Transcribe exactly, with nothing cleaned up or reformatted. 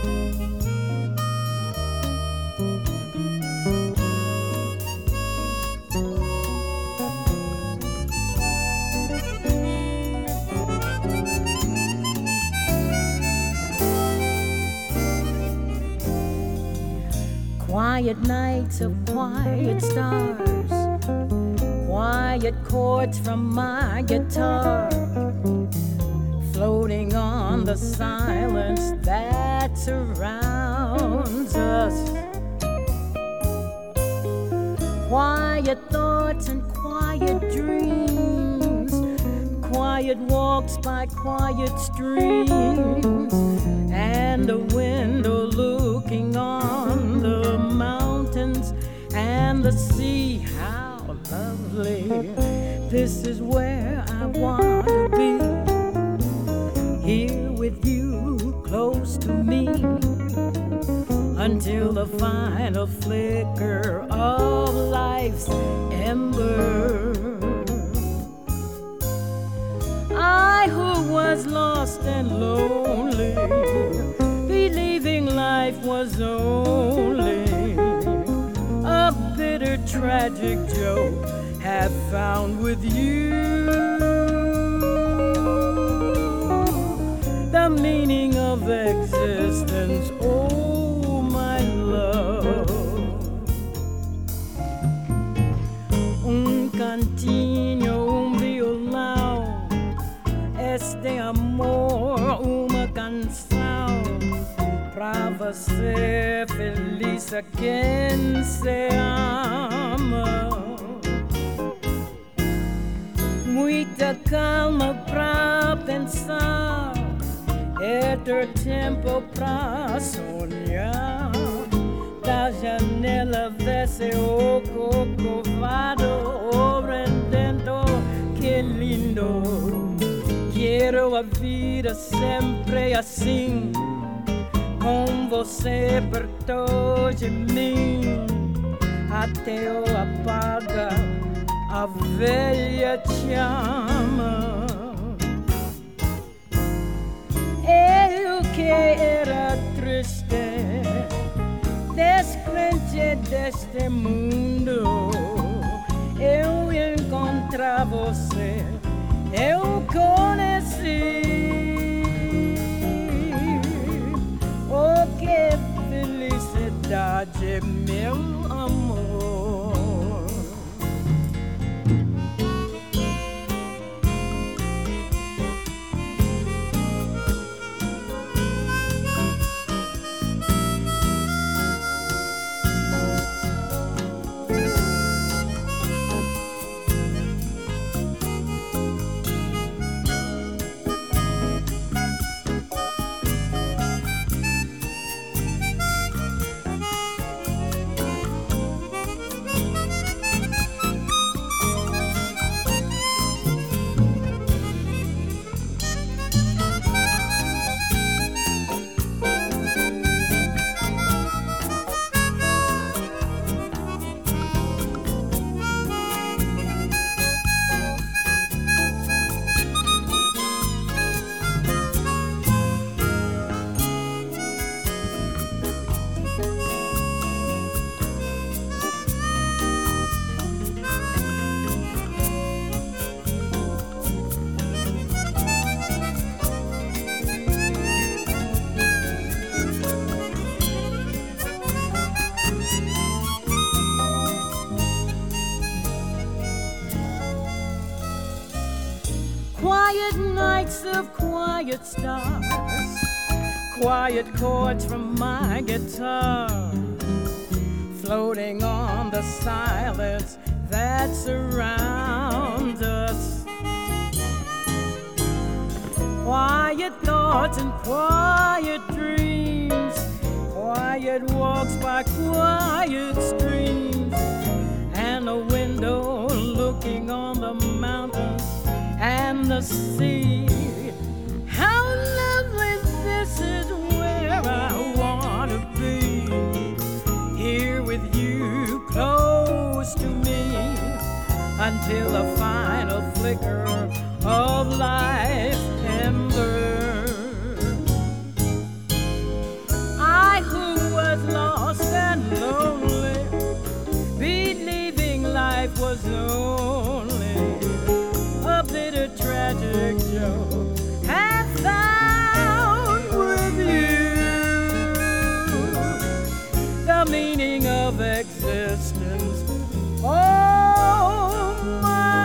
Quiet nights of quiet stars, quiet chords from my guitar, floating on the silence that surrounds us. Quiet thoughts and quiet dreams, quiet walks by quiet streams, and a window looking on the mountains and the sea. How lovely! This is where I want to be, here with you close to me, until the final flicker of life's ember. I who was lost and lonely, believing life was only a bitter tragic joke, have found with you the meaning of existence. Oh, my love, un cantinho, un violão, este amor, uma canção pra você feliz a quem se ama. Muita calma pra pensar, é ter tempo pra sonhar. Da janela vê-se o corcovado, o rendendo, que lindo. Quero a vida sempre assim, com você perto de mim, até o apaga a velha chama. Eu que era triste, descrente deste mundo, eu encontrar você, eu conheci. Oh, que felicidade, meu amor. Quiet nights of quiet stars, quiet chords from my guitar, floating on the silence that surrounds us. Quiet thoughts and quiet dreams, quiet walks by quiet streams, and a window looking on the mountains and the sea. How lovely, this is where I want to be, here with you close to me, until the final flicker of life's ember. is only a bitter tragic joke have found with you the meaning of existence. Oh, my